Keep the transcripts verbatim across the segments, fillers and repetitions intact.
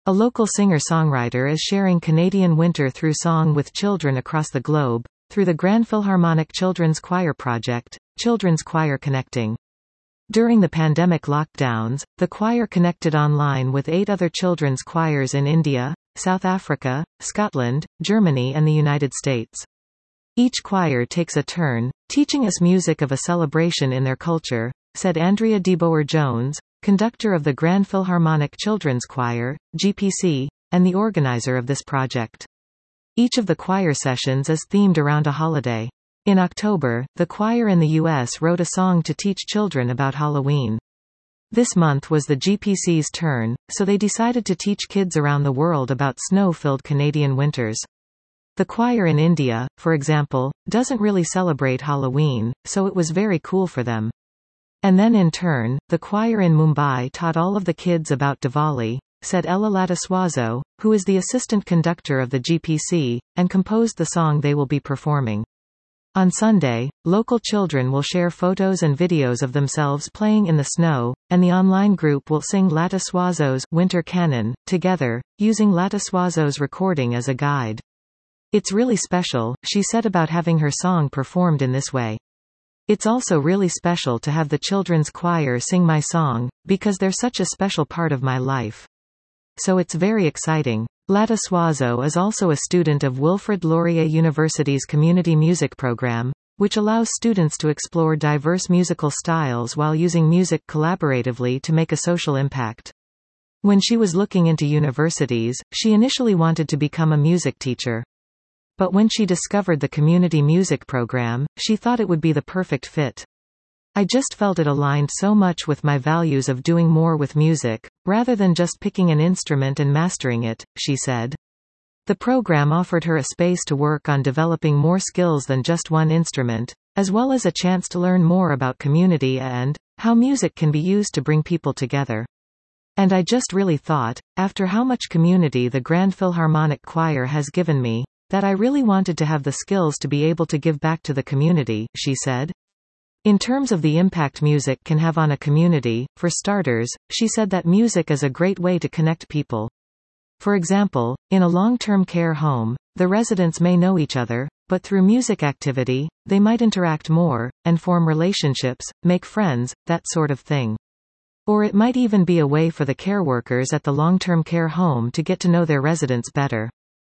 A local singer-songwriter is sharing Canadian winter through song with children across the globe, through the Grand Philharmonic Children's Choir Project, Children's Choir Connecting. During the pandemic lockdowns, the choir connected online with eight other children's choirs in India, South Africa, Scotland, Germany and the United States. Each choir takes a turn, teaching us music of a celebration in their culture, said Andrea DeBoer-Jones, conductor of the Grand Philharmonic Children's Choir, G P C, and the organizer of this project. Each of the choir sessions is themed around a holiday. In October, the choir in the U S wrote a song to teach children about Halloween. This month was the G P C's turn, so they decided to teach kids around the world about snow-filled Canadian winters. The choir in India, for example, doesn't really celebrate Halloween, so it was very cool for them. And then in turn, the choir in Mumbai taught all of the kids about Diwali, said Ella Latiswazo, who is the assistant conductor of the G P C, and composed the song they will be performing. On Sunday, local children will share photos and videos of themselves playing in the snow, and the online group will sing Latiswazo's Winter Canon, together, using Latiswazo's recording as a guide. It's really special, she said about having her song performed in this way. It's also really special to have the children's choir sing my song, because they're such a special part of my life. So it's very exciting. Latiswazo is also a student of Wilfrid Laurier University's Community Music Program, which allows students to explore diverse musical styles while using music collaboratively to make a social impact. When she was looking into universities, she initially wanted to become a music teacher. But when she discovered the community music program, she thought it would be the perfect fit. I just felt it aligned so much with my values of doing more with music, rather than just picking an instrument and mastering it, she said. The program offered her a space to work on developing more skills than just one instrument, as well as a chance to learn more about community and how music can be used to bring people together. And I just really thought, after how much community the Grand Philharmonic Choir has given me, that I really wanted to have the skills to be able to give back to the community, she said. In terms of the impact music can have on a community, for starters, she said that music is a great way to connect people. For example, in a long-term care home, the residents may know each other, but through music activity, they might interact more, and form relationships, make friends, that sort of thing. Or it might even be a way for the care workers at the long-term care home to get to know their residents better.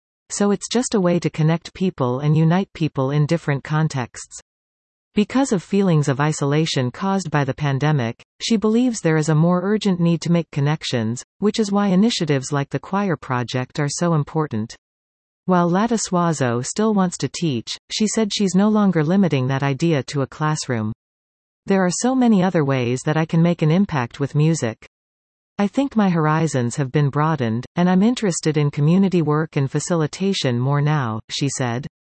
So it's just a way to connect people and unite people in different contexts. Because of feelings of isolation caused by the pandemic, she believes there is a more urgent need to make connections, which is why initiatives like the Choir Project are so important. While Latiswazo still wants to teach, she said she's no longer limiting that idea to a classroom. There are so many other ways that I can make an impact with music. I think my horizons have been broadened, and I'm interested in community work and facilitation more now, she said.